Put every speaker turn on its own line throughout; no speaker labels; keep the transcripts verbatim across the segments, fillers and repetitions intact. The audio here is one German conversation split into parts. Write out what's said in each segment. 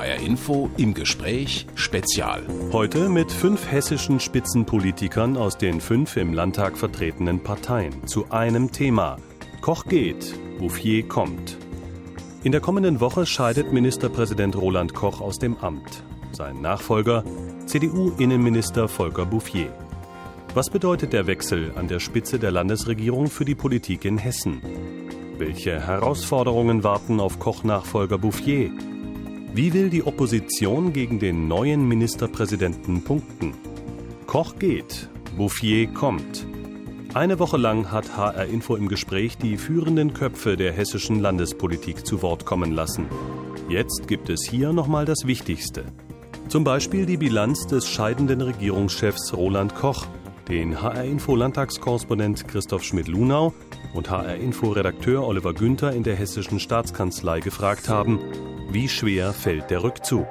R Info im Gespräch Spezial.
Heute mit fünf hessischen Spitzenpolitikern aus den fünf im Landtag vertretenen Parteien zu einem Thema. Koch geht, Bouffier kommt. In der kommenden Woche scheidet Ministerpräsident Roland Koch aus dem Amt. Sein Nachfolger C D U-Innenminister Volker Bouffier. Was bedeutet der Wechsel an der Spitze der Landesregierung für die Politik in Hessen? Welche Herausforderungen warten auf Koch-Nachfolger Bouffier? Wie will die Opposition gegen den neuen Ministerpräsidenten punkten? Koch geht, Bouffier kommt. Eine Woche lang hat H R Info im Gespräch die führenden Köpfe der hessischen Landespolitik zu Wort kommen lassen. Jetzt gibt es hier nochmal das Wichtigste. Zum Beispiel die Bilanz des scheidenden Regierungschefs Roland Koch, den H R Info Landtagskorrespondent Christoph Schmidt-Lunau und H R Info Redakteur Oliver Günther in der Hessischen Staatskanzlei gefragt haben, wie schwer fällt der Rückzug?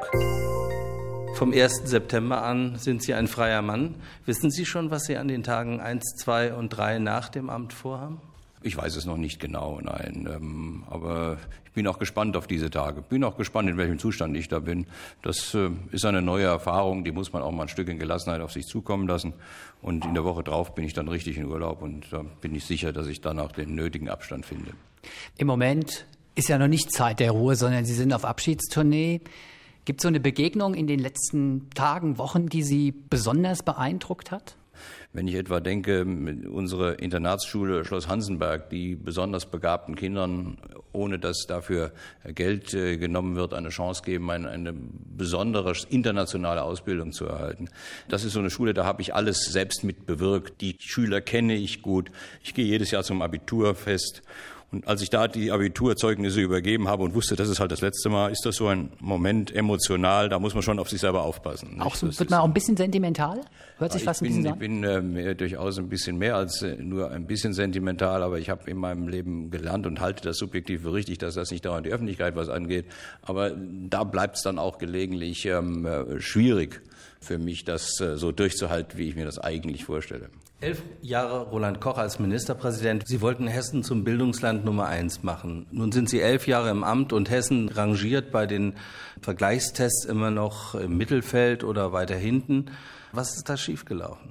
Vom ersten September an sind Sie ein freier Mann. Wissen Sie schon, was Sie an den Tagen eins, zwei und drei nach dem Amt vorhaben?
Ich weiß es noch nicht genau, nein. Ähm, aber ich bin auch gespannt auf diese Tage. Bin auch gespannt, in welchem Zustand ich da bin. Das äh, ist eine neue Erfahrung, die muss man auch mal ein Stück in Gelassenheit auf sich zukommen lassen. Und in der Woche drauf bin ich dann richtig in Urlaub und da bin ich sicher, dass ich dann auch den nötigen Abstand finde.
Im Moment ist ja noch nicht Zeit der Ruhe, sondern Sie sind auf Abschiedstournee. Gibt es so eine Begegnung in den letzten Tagen, Wochen, die Sie besonders beeindruckt hat?
Wenn ich etwa denke, unsere Internatsschule Schloss Hansenberg, die besonders begabten Kindern, ohne dass dafür Geld genommen wird, eine Chance geben, eine, eine besondere internationale Ausbildung zu erhalten. Das ist so eine Schule, da habe ich alles selbst mit bewirkt. Die Schüler kenne ich gut. Ich gehe jedes Jahr zum Abiturfest. Und als ich da die Abiturzeugnisse übergeben habe und wusste, das ist halt das letzte Mal, ist das so ein Moment emotional, da muss man schon auf sich selber aufpassen.
Auch so, wird man auch ein bisschen sentimental? Hört sich
ja,
fast ein
bin,
bisschen an?
Ich bin äh, mehr, durchaus ein bisschen mehr als äh, nur ein bisschen sentimental, aber ich habe in meinem Leben gelernt und halte das subjektiv für richtig, dass das nicht dauernd die Öffentlichkeit was angeht. Aber da bleibt es dann auch gelegentlich ähm, äh, schwierig für mich, das äh, so durchzuhalten, wie ich mir das eigentlich vorstelle.
Elf Jahre Roland Koch als Ministerpräsident. Sie wollten Hessen zum Bildungsland Nummer eins machen. Nun sind Sie elf Jahre im Amt und Hessen rangiert bei den Vergleichstests immer noch im Mittelfeld oder weiter hinten. Was ist da schiefgelaufen?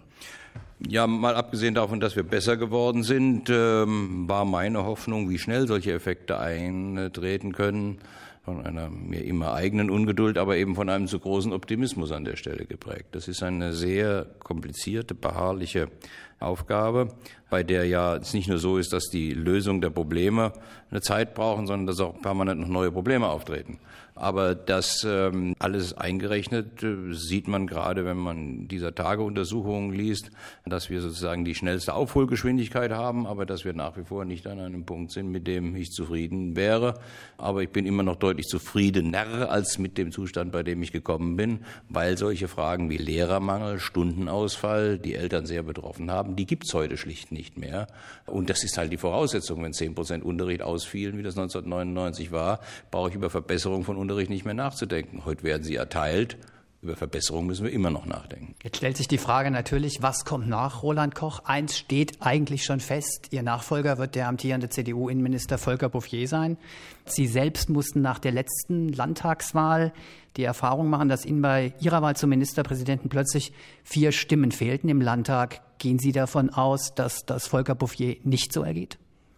Ja, mal abgesehen davon, dass wir besser geworden sind, ähm, war meine Hoffnung, wie schnell solche Effekte eintreten können, von einer mir immer eigenen Ungeduld, aber eben von einem zu großen Optimismus an der Stelle geprägt. Das ist eine sehr komplizierte, beharrliche Aufgabe, bei der ja es nicht nur so ist, dass die Lösung der Probleme eine Zeit brauchen, sondern dass auch permanent noch neue Probleme auftreten. Aber das ähm, alles eingerechnet äh, sieht man gerade, wenn man dieser Tageuntersuchungen liest, dass wir sozusagen die schnellste Aufholgeschwindigkeit haben, aber dass wir nach wie vor nicht an einem Punkt sind, mit dem ich zufrieden wäre. Aber ich bin immer noch deutlich zufriedener als mit dem Zustand, bei dem ich gekommen bin, weil solche Fragen wie Lehrermangel, Stundenausfall, die Eltern sehr betroffen haben, die gibt's heute schlicht nicht mehr. Und das ist halt die Voraussetzung. Wenn zehn Prozent Unterricht ausfielen, wie das neunzehnhundertneunundneunzig war, brauche ich über Verbesserung von Unterricht nicht mehr nachzudenken. Heute werden sie erteilt. Über Verbesserung müssen wir immer noch nachdenken.
Jetzt stellt sich die Frage natürlich, was kommt nach Roland Koch? Eins steht eigentlich schon fest. Ihr Nachfolger wird der amtierende C D U-Innenminister Volker Bouffier sein. Sie selbst mussten nach der letzten Landtagswahl die Erfahrung machen, dass Ihnen bei Ihrer Wahl zum Ministerpräsidenten plötzlich vier Stimmen fehlten im Landtag. Gehen Sie davon aus, dass das Volker Bouffier nicht so ergeht?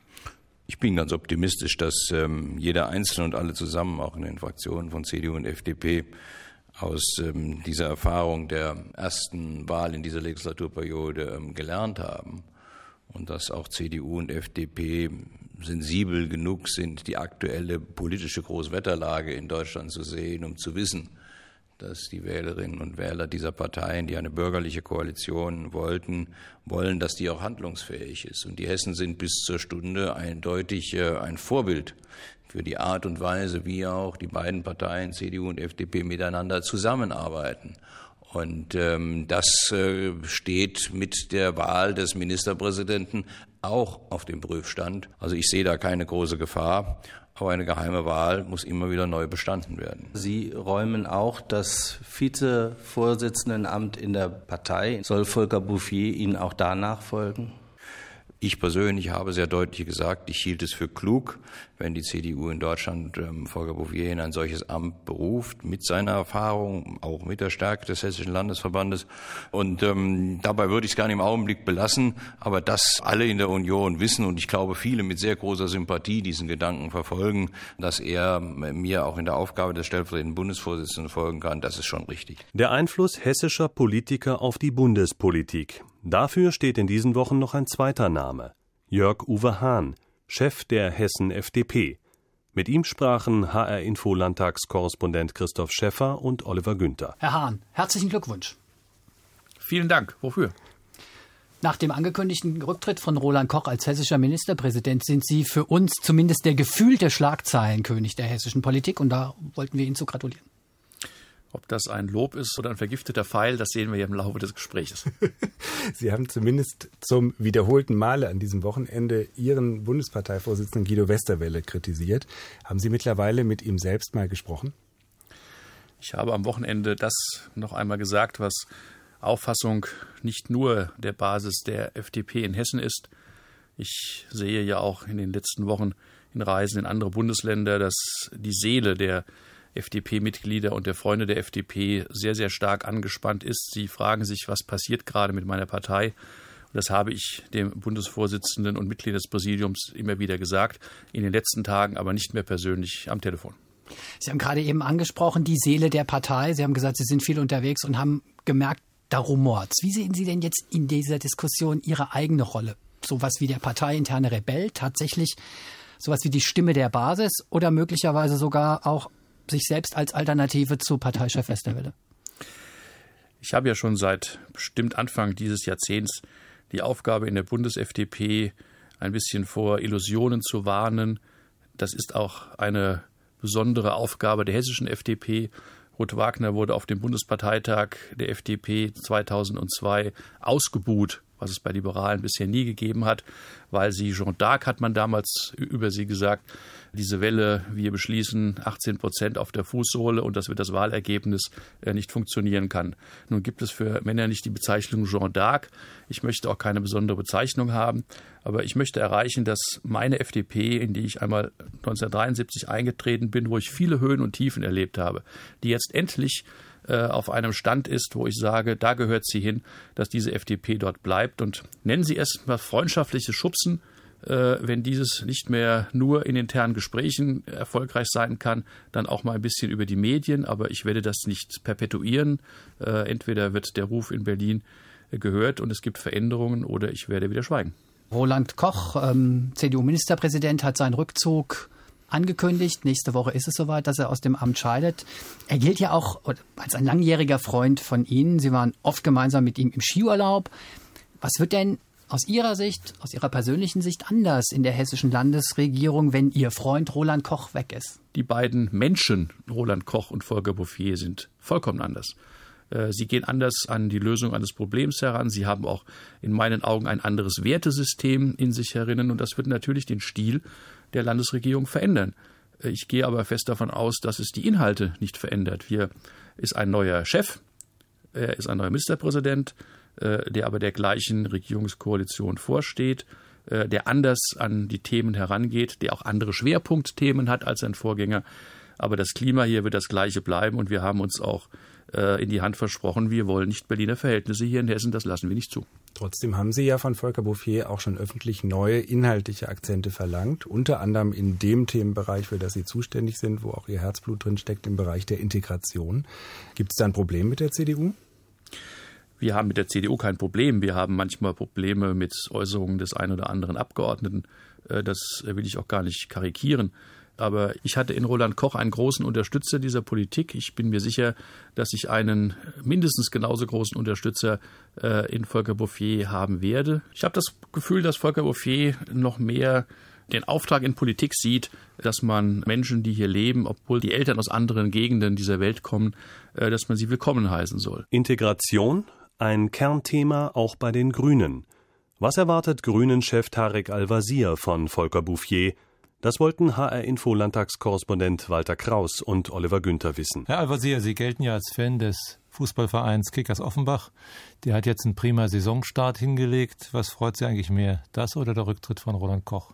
Ich bin ganz optimistisch, dass ähm, jeder Einzelne und alle zusammen, auch in den Fraktionen von C D U und F D P, aus ähm, dieser Erfahrung der ersten Wahl in dieser Legislaturperiode ähm, gelernt haben und dass auch C D U und F D P sensibel genug sind, die aktuelle politische Großwetterlage in Deutschland zu sehen, um zu wissen, dass die Wählerinnen und Wähler dieser Parteien, die eine bürgerliche Koalition wollten, wollen, dass die auch handlungsfähig ist. Und die Hessen sind bis zur Stunde eindeutig äh, ein Vorbild für die Art und Weise, wie auch die beiden Parteien, C D U und F D P, miteinander zusammenarbeiten. Und ähm, das äh, steht mit der Wahl des Ministerpräsidenten auch auf dem Prüfstand. Also ich sehe da keine große Gefahr. Aber eine geheime Wahl muss immer wieder neu bestanden werden.
Sie räumen auch das Vizevorsitzendenamt in der Partei. Soll Volker Bouffier Ihnen auch da nachfolgen?
Ich persönlich habe sehr deutlich gesagt, ich hielt es für klug, wenn die C D U in Deutschland ähm, Volker Bouffier in ein solches Amt beruft, mit seiner Erfahrung, auch mit der Stärke des Hessischen Landesverbandes. Und ähm, dabei würde ich es gar nicht im Augenblick belassen, aber dass alle in der Union wissen und ich glaube viele mit sehr großer Sympathie diesen Gedanken verfolgen, dass er mir auch in der Aufgabe des stellvertretenden Bundesvorsitzenden folgen kann, das ist schon richtig.
Der Einfluss hessischer Politiker auf die Bundespolitik. Dafür steht in diesen Wochen noch ein zweiter Name. Jörg-Uwe Hahn, Chef der Hessen-F D P. Mit ihm sprachen H R-Info-Landtagskorrespondent Christoph Schäffer und Oliver Günther.
Herr Hahn, herzlichen Glückwunsch.
Vielen Dank. Wofür?
Nach dem angekündigten Rücktritt von Roland Koch als hessischer Ministerpräsident sind Sie für uns zumindest der gefühlte Schlagzeilenkönig der hessischen Politik und da wollten wir Ihnen zu gratulieren.
Ob das ein Lob ist oder ein vergifteter Pfeil, das sehen wir ja im Laufe des Gesprächs.
Sie haben zumindest zum wiederholten Male an diesem Wochenende Ihren Bundesparteivorsitzenden Guido Westerwelle kritisiert. Haben Sie mittlerweile mit ihm selbst mal gesprochen?
Ich habe am Wochenende das noch einmal gesagt, was Auffassung nicht nur der Basis der F D P in Hessen ist. Ich sehe ja auch in den letzten Wochen in Reisen in andere Bundesländer, dass die Seele der F D P-Mitglieder und der Freunde der F D P sehr, sehr stark angespannt ist. Sie fragen sich, was passiert gerade mit meiner Partei. Und das habe ich dem Bundesvorsitzenden und Mitglied des Präsidiums immer wieder gesagt, in den letzten Tagen aber nicht mehr persönlich am Telefon.
Sie haben gerade eben angesprochen, die Seele der Partei. Sie haben gesagt, Sie sind viel unterwegs und haben gemerkt, da rumort's. Wie sehen Sie denn jetzt in dieser Diskussion Ihre eigene Rolle? Sowas wie der parteiinterne Rebell, tatsächlich sowas wie die Stimme der Basis oder möglicherweise sogar auch sich selbst als Alternative zu Parteichef Westerwelle?
Ich habe ja schon seit bestimmt Anfang dieses Jahrzehnts die Aufgabe in der Bundes-F D P, ein bisschen vor Illusionen zu warnen. Das ist auch eine besondere Aufgabe der hessischen F D P. Ruth Wagner wurde auf dem Bundesparteitag der F D P zweitausendzwei ausgebuht, was es bei Liberalen bisher nie gegeben hat, weil sie, Jeanne d'Arc hat man damals über sie gesagt, diese Welle, wir beschließen achtzehn Prozent auf der Fußsohle und das wird das Wahlergebnis nicht funktionieren kann. Nun gibt es für Männer nicht die Bezeichnung Jeanne d'Arc. Ich möchte auch keine besondere Bezeichnung haben, aber ich möchte erreichen, dass meine F D P, in die ich einmal neunzehnhundertdreiundsiebzig eingetreten bin, wo ich viele Höhen und Tiefen erlebt habe, die jetzt endlich auf einem Stand ist, wo ich sage, da gehört sie hin, dass diese F D P dort bleibt. Und nennen Sie es mal freundschaftliches Schubsen, wenn dieses nicht mehr nur in internen Gesprächen erfolgreich sein kann, dann auch mal ein bisschen über die Medien. Aber ich werde das nicht perpetuieren. Entweder wird der Ruf in Berlin gehört und es gibt Veränderungen oder ich werde wieder schweigen.
Roland Koch, ähm, C D U-Ministerpräsident, hat seinen Rückzug angekündigt. Nächste Woche ist es soweit, dass er aus dem Amt scheidet. Er gilt ja auch als ein langjähriger Freund von Ihnen. Sie waren oft gemeinsam mit ihm im Skiurlaub. Was wird denn aus Ihrer Sicht, aus Ihrer persönlichen Sicht anders in der hessischen Landesregierung, wenn Ihr Freund Roland Koch weg ist?
Die beiden Menschen, Roland Koch und Volker Bouffier, sind vollkommen anders. Sie gehen anders an die Lösung eines Problems heran. Sie haben auch in meinen Augen ein anderes Wertesystem in sich herinnen. Und das wird natürlich den Stil der Landesregierung verändern. Ich gehe aber fest davon aus, dass es die Inhalte nicht verändert. Hier ist ein neuer Chef, er ist ein neuer Ministerpräsident, der aber der gleichen Regierungskoalition vorsteht, der anders an die Themen herangeht, der auch andere Schwerpunktthemen hat als sein Vorgänger. Aber das Klima hier wird das gleiche bleiben und wir haben uns auch in die Hand versprochen, wir wollen nicht Berliner Verhältnisse hier in Hessen, das lassen wir nicht zu.
Trotzdem haben Sie ja von Volker Bouffier auch schon öffentlich neue inhaltliche Akzente verlangt, unter anderem in dem Themenbereich, für das Sie zuständig sind, wo auch Ihr Herzblut drin steckt, im Bereich der Integration. Gibt es da ein Problem mit der C D U?
Wir haben mit der C D U kein Problem. Wir haben manchmal Probleme mit Äußerungen des einen oder anderen Abgeordneten. Das will ich auch gar nicht karikieren. Aber ich hatte in Roland Koch einen großen Unterstützer dieser Politik. Ich bin mir sicher, dass ich einen mindestens genauso großen Unterstützer äh, in Volker Bouffier haben werde. Ich habe das Gefühl, dass Volker Bouffier noch mehr den Auftrag in Politik sieht, dass man Menschen, die hier leben, obwohl die Eltern aus anderen Gegenden dieser Welt kommen, äh, dass man sie willkommen heißen soll.
Integration, ein Kernthema auch bei den Grünen. Was erwartet Grünen-Chef Tarek Al-Wazir von Volker Bouffier? Das wollten H R-Info-Landtagskorrespondent Walter Kraus und Oliver Günther wissen.
Herr Al-Wazir, Sie gelten ja als Fan des Fußballvereins Kickers Offenbach. Der hat jetzt einen prima Saisonstart hingelegt. Was freut Sie eigentlich mehr, das oder der Rücktritt von Roland Koch?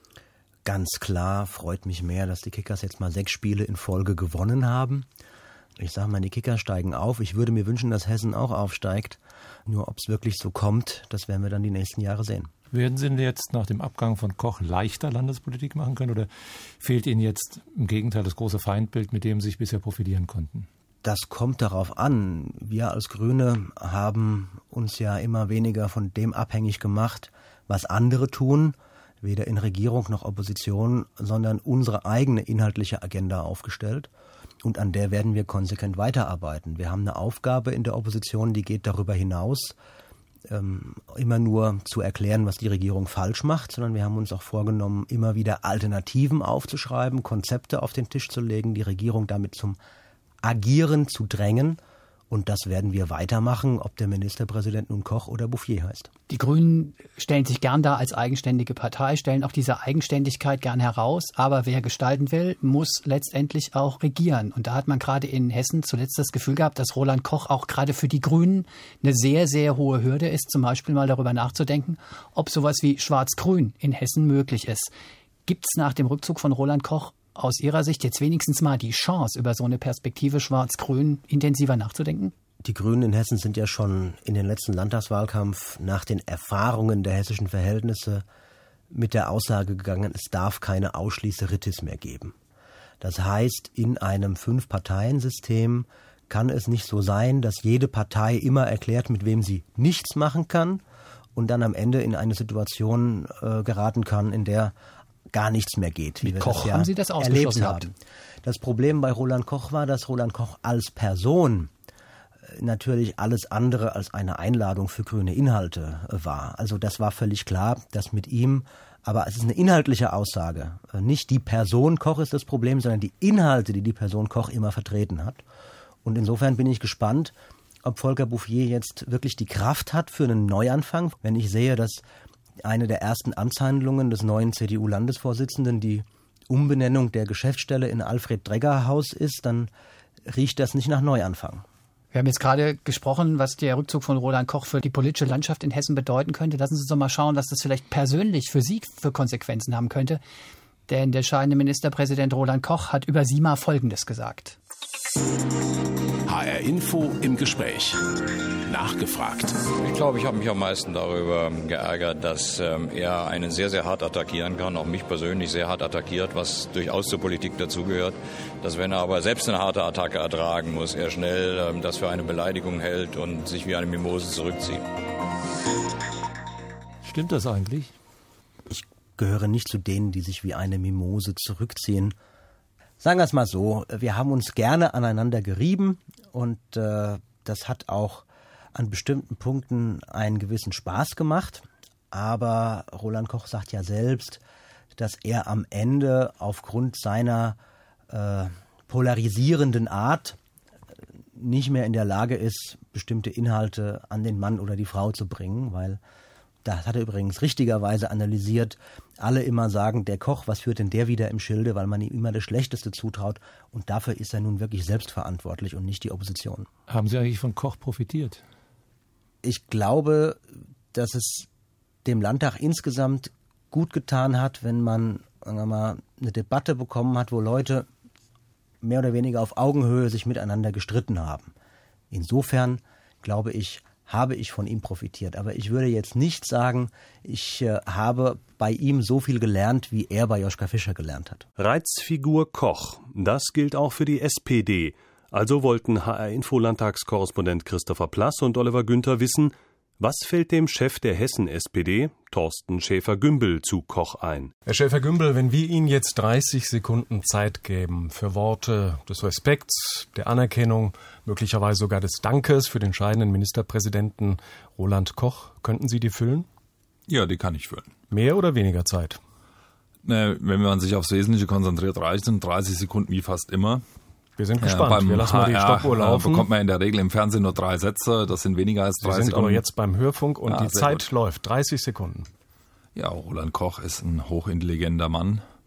Ganz klar freut mich mehr, dass die Kickers jetzt mal sechs Spiele in Folge gewonnen haben. Ich sage mal, die Kickers steigen auf. Ich würde mir wünschen, dass Hessen auch aufsteigt. Nur ob es wirklich so kommt, das werden wir dann die nächsten Jahre sehen.
Werden Sie denn jetzt nach dem Abgang von Koch leichter Landespolitik machen können oder fehlt Ihnen jetzt im Gegenteil das große Feindbild, mit dem Sie sich bisher profilieren konnten?
Das kommt darauf an. Wir als Grüne haben uns ja immer weniger von dem abhängig gemacht, was andere tun, weder in Regierung noch Opposition, sondern unsere eigene inhaltliche Agenda aufgestellt. Und an der werden wir konsequent weiterarbeiten. Wir haben eine Aufgabe in der Opposition, die geht darüber hinaus, ähm, immer nur zu erklären, was die Regierung falsch macht, sondern wir haben uns auch vorgenommen, immer wieder Alternativen aufzuschreiben, Konzepte auf den Tisch zu legen, die Regierung damit zum Agieren zu drängen. Und das werden wir weitermachen, ob der Ministerpräsident nun Koch oder Bouffier heißt.
Die Grünen stellen sich gern da als eigenständige Partei, stellen auch diese Eigenständigkeit gern heraus. Aber wer gestalten will, muss letztendlich auch regieren. Und da hat man gerade in Hessen zuletzt das Gefühl gehabt, dass Roland Koch auch gerade für die Grünen eine sehr, sehr hohe Hürde ist, zum Beispiel mal darüber nachzudenken, ob sowas wie Schwarz-Grün in Hessen möglich ist. Gibt es nach dem Rückzug von Roland Koch aus Ihrer Sicht jetzt wenigstens mal die Chance, über so eine Perspektive Schwarz-Grün intensiver nachzudenken?
Die Grünen in Hessen sind ja schon in den letzten Landtagswahlkampf nach den Erfahrungen der hessischen Verhältnisse mit der Aussage gegangen, es darf keine Ausschließeritis mehr geben. Das heißt, in einem Fünf-Parteien-System kann es nicht so sein, dass jede Partei immer erklärt, mit wem sie nichts machen kann und dann am Ende in eine Situation äh, geraten kann, in der gar nichts mehr geht.
Wie Mit Koch das ja haben Sie das ausgeschlossen haben.
Das Problem bei Roland Koch war, dass Roland Koch als Person natürlich alles andere als eine Einladung für grüne Inhalte war. Also das war völlig klar, dass mit ihm, aber es ist eine inhaltliche Aussage. Nicht die Person Koch ist das Problem, sondern die Inhalte, die die Person Koch immer vertreten hat. Und insofern bin ich gespannt, ob Volker Bouffier jetzt wirklich die Kraft hat für einen Neuanfang. Wenn ich sehe, dass eine der ersten Amtshandlungen des neuen C D U-Landesvorsitzenden die Umbenennung der Geschäftsstelle in Alfred-Dregger-Haus ist, dann riecht das nicht nach Neuanfang.
Wir haben jetzt gerade gesprochen, was der Rückzug von Roland Koch für die politische Landschaft in Hessen bedeuten könnte. Lassen Sie uns doch mal schauen, was das vielleicht persönlich für Sie für Konsequenzen haben könnte. Denn der scheidende Ministerpräsident Roland Koch hat über Sie mal Folgendes gesagt.
H R Info im Gespräch. Nachgefragt.
Ich glaube, ich habe mich am meisten darüber geärgert, dass ähm, er einen sehr, sehr hart attackieren kann, auch mich persönlich sehr hart attackiert, was durchaus zur Politik dazugehört. Dass wenn er aber selbst eine harte Attacke ertragen muss, er schnell ähm, das für eine Beleidigung hält und sich wie eine Mimose zurückzieht.
Stimmt das eigentlich?
Ich gehöre nicht zu denen, die sich wie eine Mimose zurückziehen. Sagen wir es mal so, wir haben uns gerne aneinander gerieben und äh, das hat auch an bestimmten Punkten einen gewissen Spaß gemacht. Aber Roland Koch sagt ja selbst, dass er am Ende aufgrund seiner äh, polarisierenden Art nicht mehr in der Lage ist, bestimmte Inhalte an den Mann oder die Frau zu bringen, weil, das hat er übrigens richtigerweise analysiert, alle immer sagen, der Koch, was führt denn der wieder im Schilde, weil man ihm immer das Schlechteste zutraut. Und dafür ist er nun wirklich selbstverantwortlich und nicht die Opposition.
Haben Sie eigentlich von Koch profitiert?
Ich glaube, dass es dem Landtag insgesamt gut getan hat, wenn man, sagen wir mal, eine Debatte bekommen hat, wo Leute mehr oder weniger auf Augenhöhe sich miteinander gestritten haben. Insofern, glaube ich, habe ich von ihm profitiert. Aber ich würde jetzt nicht sagen, ich äh, habe bei ihm so viel gelernt, wie er bei Joschka Fischer gelernt hat.
Reizfigur Koch, das gilt auch für die S P D. Also wollten H R-Info-Landtagskorrespondent Christopher Plass und Oliver Günther wissen, was fällt dem Chef der Hessen-S P D, Thorsten Schäfer-Gümbel, zu Koch ein?
Herr Schäfer-Gümbel, wenn wir Ihnen jetzt dreißig Sekunden Zeit geben für Worte des Respekts, der Anerkennung, möglicherweise sogar des Dankes für den scheidenden Ministerpräsidenten Roland Koch, könnten Sie die füllen?
Ja, die kann ich füllen.
Mehr oder weniger Zeit?
Ne, wenn man sich aufs Wesentliche konzentriert, reichen dreißig Sekunden wie fast immer.
Wir sind gespannt. Ja, beim wir lassen mal die Stoppuhr laufen.
Bekommt man in der Regel im Fernsehen nur drei Sätze. Das sind weniger als drei Sekunden. Wir sind
aber jetzt beim Hörfunk und ja, die Zeit gut. läuft. dreißig Sekunden.
Ja, Roland Koch ist ein hochintelligenter Mann.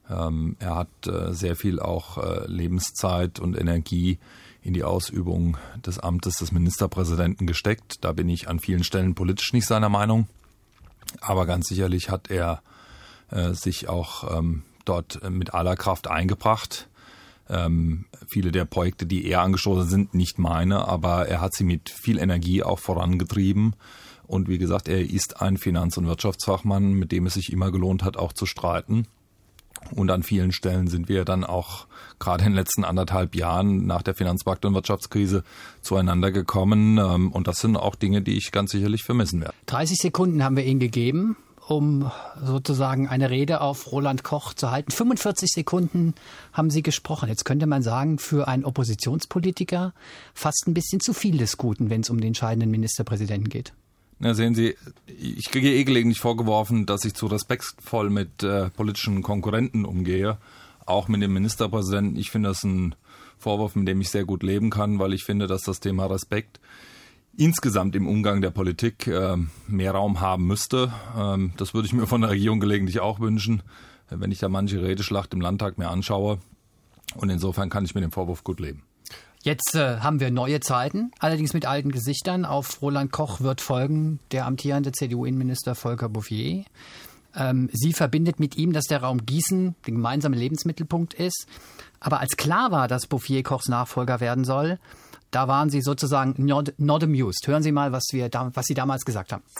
Ähm, er hat äh, sehr viel auch äh, Lebenszeit und Energie in die Ausübung des Amtes des Ministerpräsidenten gesteckt. Da bin ich an vielen Stellen politisch nicht seiner Meinung. Aber ganz sicherlich hat er äh, sich auch ähm, dort mit aller Kraft eingebracht. Ähm, viele der Projekte, die er angestoßen sind, nicht meine, aber er hat sie mit viel Energie auch vorangetrieben. Und wie gesagt, er ist ein Finanz- und Wirtschaftsfachmann, mit dem es sich immer gelohnt hat, auch zu streiten. Und an vielen Stellen sind wir dann auch gerade in den letzten anderthalb Jahren nach der Finanzmarkt- und Wirtschaftskrise zueinander gekommen. Und das sind auch Dinge, die ich ganz sicherlich vermissen werde.
dreißig Sekunden haben wir Ihnen gegeben, um sozusagen eine Rede auf Roland Koch zu halten. fünfundvierzig Sekunden haben Sie gesprochen. Jetzt könnte man sagen, für einen Oppositionspolitiker fast ein bisschen zu viel des Guten, wenn es um den entscheidenden Ministerpräsidenten geht.
Na, sehen Sie, ich kriege eh gelegentlich vorgeworfen, dass ich zu respektvoll mit äh, politischen Konkurrenten umgehe, auch mit dem Ministerpräsidenten. Ich finde das ein Vorwurf, mit dem ich sehr gut leben kann, weil ich finde, dass das Thema Respekt insgesamt im Umgang der Politik äh, mehr Raum haben müsste. Ähm, das würde ich mir von der Regierung gelegentlich auch wünschen, wenn ich da manche Redeschlacht im Landtag mir anschaue. Und insofern kann ich mit dem Vorwurf gut leben.
Jetzt äh, haben wir neue Zeiten, allerdings mit alten Gesichtern. Auf Roland Koch wird folgen der amtierende C D U-Innenminister Volker Bouffier. Ähm, sie verbindet mit ihm, dass der Raum Gießen der gemeinsame Lebensmittelpunkt ist. Aber als klar war, dass Bouffier Kochs Nachfolger werden soll, da waren Sie sozusagen not, not amused. Hören Sie mal, was, wir da, was Sie damals gesagt haben.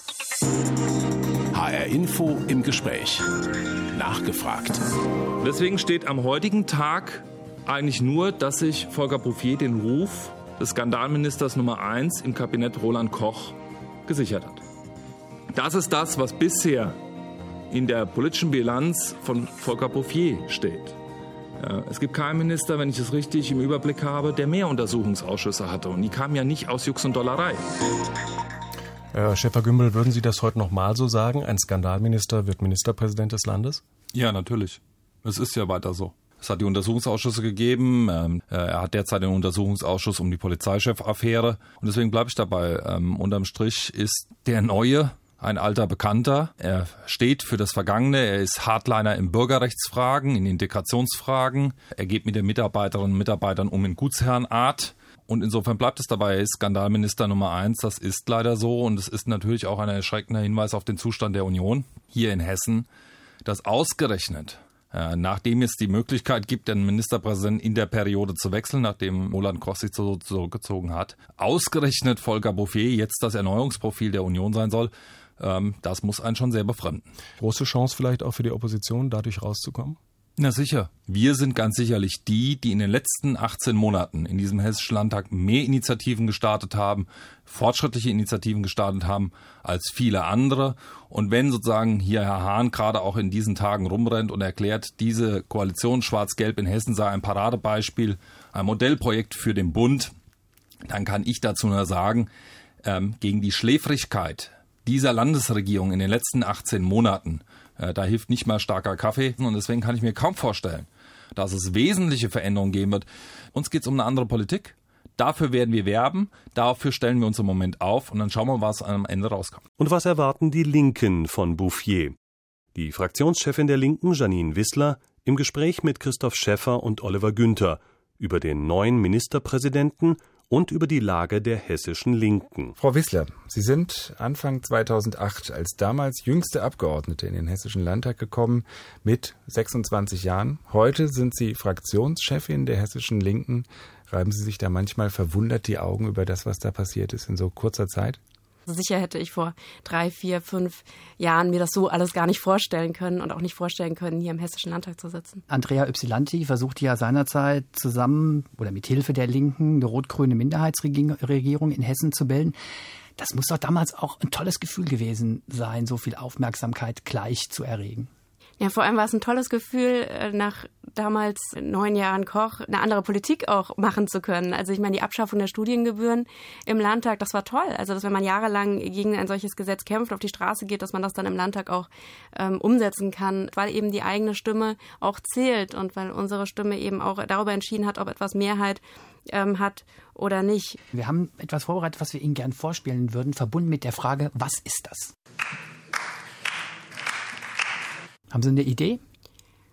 H R Info im Gespräch. Nachgefragt.
Deswegen steht am heutigen Tag eigentlich nur, dass sich Volker Bouffier den Ruf des Skandalministers Nummer eins im Kabinett Roland Koch gesichert hat. Das ist das, was bisher in der politischen Bilanz von Volker Bouffier steht. Ja, es gibt keinen Minister, wenn ich es richtig im Überblick habe, der mehr Untersuchungsausschüsse hatte. Und die kamen ja nicht aus Jux und Dollerei.
Herr Schäfer-Gümbel, würden Sie das heute noch mal so sagen? Ein Skandalminister wird Ministerpräsident des Landes?
Ja, natürlich. Es ist ja weiter so. Es hat die Untersuchungsausschüsse gegeben. Ähm, er hat derzeit den Untersuchungsausschuss um die Polizeichef-Affäre. Und deswegen bleibe ich dabei. Ähm, unterm Strich ist der Neue ein alter Bekannter. Er steht für das Vergangene. Er ist Hardliner in Bürgerrechtsfragen, in Integrationsfragen. Er geht mit den Mitarbeiterinnen und Mitarbeitern um in Gutsherrenart. Und insofern bleibt es dabei, er ist Skandalminister Nummer eins. Das ist leider so. Und es ist natürlich auch ein erschreckender Hinweis auf den Zustand der Union hier in Hessen, dass ausgerechnet, äh, nachdem es die Möglichkeit gibt, den Ministerpräsidenten in der Periode zu wechseln, nachdem Roland Koch sich so zurückgezogen hat, ausgerechnet Volker Bouffier jetzt das Erneuerungsprofil der Union sein soll, ähm, das muss einen schon sehr befremden.
Große Chance vielleicht auch für die Opposition, dadurch rauszukommen?
Na sicher. Wir sind ganz sicherlich die, die in den letzten achtzehn Monaten in diesem Hessischen Landtag mehr Initiativen gestartet haben, fortschrittliche Initiativen gestartet haben als viele andere. Und wenn sozusagen hier Herr Hahn gerade auch in diesen Tagen rumrennt und erklärt, diese Koalition Schwarz-Gelb in Hessen sei ein Paradebeispiel, ein Modellprojekt für den Bund, dann kann ich dazu nur sagen, ähm, gegen die Schläfrigkeit dieser Landesregierung in den letzten achtzehn Monaten, da hilft nicht mal starker Kaffee und deswegen kann ich mir kaum vorstellen, dass es wesentliche Veränderungen geben wird. Uns geht es um eine andere Politik. Dafür werden wir werben, dafür stellen wir uns im Moment auf und dann schauen wir, was am Ende rauskommt.
Und was erwarten die Linken von Bouffier? Die Fraktionschefin der Linken, Janine Wissler, im Gespräch mit Christoph Schäffer und Oliver Günther über den neuen Ministerpräsidenten und über die Lage der hessischen Linken.
Frau Wissler, Sie sind Anfang zweitausendacht als damals jüngste Abgeordnete in den Hessischen Landtag gekommen mit sechsundzwanzig Jahren. Heute sind Sie Fraktionschefin der hessischen Linken. Reiben Sie sich da manchmal verwundert die Augen über das, was da passiert ist in so kurzer Zeit?
Sicher hätte ich vor drei, vier, fünf Jahren mir das so alles gar nicht vorstellen können und auch nicht vorstellen können, hier im Hessischen Landtag zu sitzen.
Andrea Ypsilanti versuchte ja seinerzeit zusammen oder mit Hilfe der Linken eine rot-grüne Minderheitsregierung in Hessen zu bilden. Das muss doch damals auch ein tolles Gefühl gewesen sein, so viel Aufmerksamkeit gleich zu erregen.
Ja, vor allem war es ein tolles Gefühl, nach damals neun Jahren Koch eine andere Politik auch machen zu können. Also ich meine, die Abschaffung der Studiengebühren im Landtag, das war toll. Also dass wenn man jahrelang gegen ein solches Gesetz kämpft, auf die Straße geht, dass man das dann im Landtag auch ähm, umsetzen kann, weil eben die eigene Stimme auch zählt und weil unsere Stimme eben auch darüber entschieden hat, ob etwas Mehrheit ähm, hat oder nicht.
Wir haben etwas vorbereitet, was wir Ihnen gern vorspielen würden, verbunden mit der Frage, was ist das? Haben Sie eine Idee?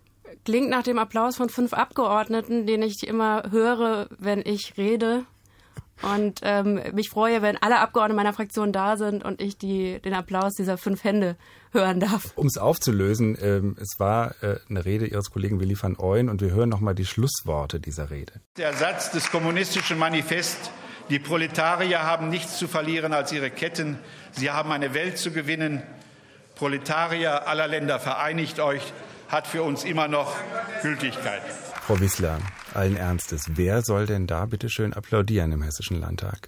klingt nach dem Applaus von fünf Abgeordneten, den ich immer höre, wenn ich rede. Und ähm, mich freue, wenn alle Abgeordneten meiner Fraktion da sind und ich die, den Applaus dieser fünf Hände hören darf.
Um es aufzulösen, ähm, es war äh, eine Rede Ihres Kollegen Willy van Ooyen und wir hören nochmal die Schlussworte dieser Rede.
Der Satz des Kommunistischen Manifests: Die Proletarier haben nichts zu verlieren als ihre Ketten. Sie haben eine Welt zu gewinnen. Proletarier aller Länder, vereinigt euch, hat für uns immer noch Gültigkeit.
Frau Wissler, allen Ernstes, wer soll denn da bitte schön applaudieren im Hessischen Landtag?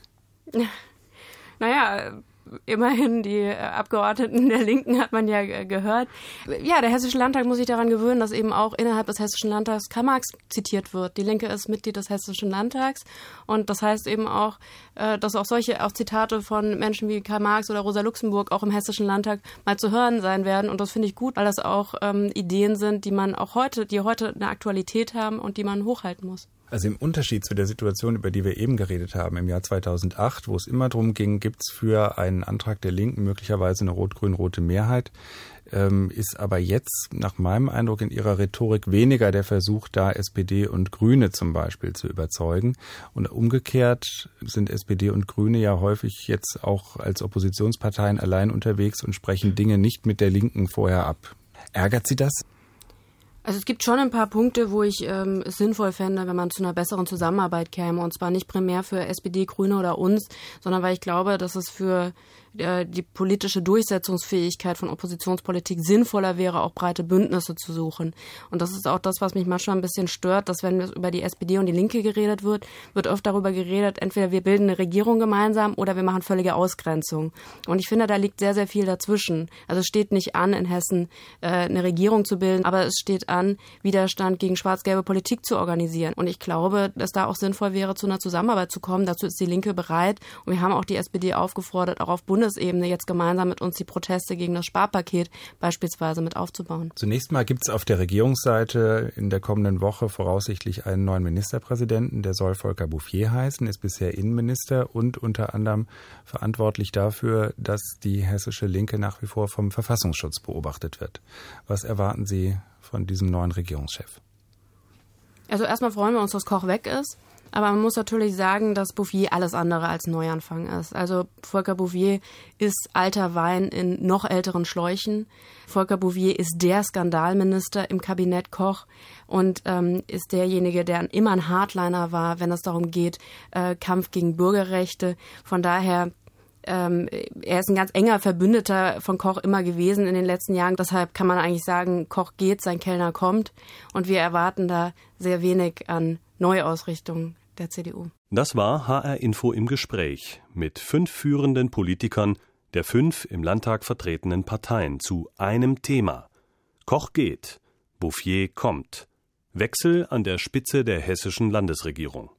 Naja, immerhin die Abgeordneten der Linken hat man ja gehört. Ja, der Hessische Landtag muss sich daran gewöhnen, dass eben auch innerhalb des Hessischen Landtags Karl Marx zitiert wird. Die Linke ist Mitglied des Hessischen Landtags und das heißt eben auch, dass auch solche auch Zitate von Menschen wie Karl Marx oder Rosa Luxemburg auch im Hessischen Landtag mal zu hören sein werden. Und das finde ich gut, weil das auch ähm, Ideen sind, die man auch heute, die heute eine Aktualität haben und die man hochhalten muss.
Also im Unterschied zu der Situation, über die wir eben geredet haben, im Jahr zweitausendacht, wo es immer darum ging, gibt es für einen Antrag der Linken möglicherweise eine rot-grün-rote Mehrheit, ähm, ist aber jetzt nach meinem Eindruck in ihrer Rhetorik weniger der Versuch da, S P D und Grüne zum Beispiel zu überzeugen. Und umgekehrt sind S P D und Grüne ja häufig jetzt auch als Oppositionsparteien allein unterwegs und sprechen Dinge nicht mit der Linken vorher ab. Ärgert Sie das?
Also es gibt schon ein paar Punkte, wo ich ähm, es sinnvoll fände, wenn man zu einer besseren Zusammenarbeit käme. Und zwar nicht primär für S P D, Grüne oder uns, sondern weil ich glaube, dass es für äh, die politische Durchsetzungsfähigkeit von Oppositionspolitik sinnvoller wäre, auch breite Bündnisse zu suchen. Und das ist auch das, was mich manchmal ein bisschen stört, dass wenn über die S P D und die Linke geredet wird, wird oft darüber geredet, entweder wir bilden eine Regierung gemeinsam oder wir machen völlige Ausgrenzung. Und ich finde, da liegt sehr, sehr viel dazwischen. Also es steht nicht an, in Hessen äh, eine Regierung zu bilden, aber es steht an, Widerstand gegen schwarz-gelbe Politik zu organisieren. Und ich glaube, dass da auch sinnvoll wäre, zu einer Zusammenarbeit zu kommen. Dazu ist die Linke bereit. Und wir haben auch die S P D aufgefordert, auch auf Bundesebene jetzt gemeinsam mit uns die Proteste gegen das Sparpaket beispielsweise mit aufzubauen.
Zunächst mal gibt es auf der Regierungsseite in der kommenden Woche voraussichtlich einen neuen Ministerpräsidenten. Der soll Volker Bouffier heißen, ist bisher Innenminister und unter anderem verantwortlich dafür, dass die hessische Linke nach wie vor vom Verfassungsschutz beobachtet wird. Was erwarten Sie von diesem neuen Regierungschef?
Also erstmal freuen wir uns, dass Koch weg ist. Aber man muss natürlich sagen, dass Bouffier alles andere als Neuanfang ist. Also Volker Bouffier ist alter Wein in noch älteren Schläuchen. Volker Bouffier ist der Skandalminister im Kabinett Koch und ähm, ist derjenige, der immer ein Hardliner war, wenn es darum geht, äh, Kampf gegen Bürgerrechte. Von daher Ähm, er ist ein ganz enger Verbündeter von Koch immer gewesen in den letzten Jahren. Deshalb kann man eigentlich sagen, Koch geht, sein Kellner kommt. Und wir erwarten da sehr wenig an Neuausrichtung der C D U.
Das war H R Info im Gespräch mit fünf führenden Politikern der fünf im Landtag vertretenen Parteien zu einem Thema. Koch geht, Bouffier kommt. Wechsel an der Spitze der hessischen Landesregierung.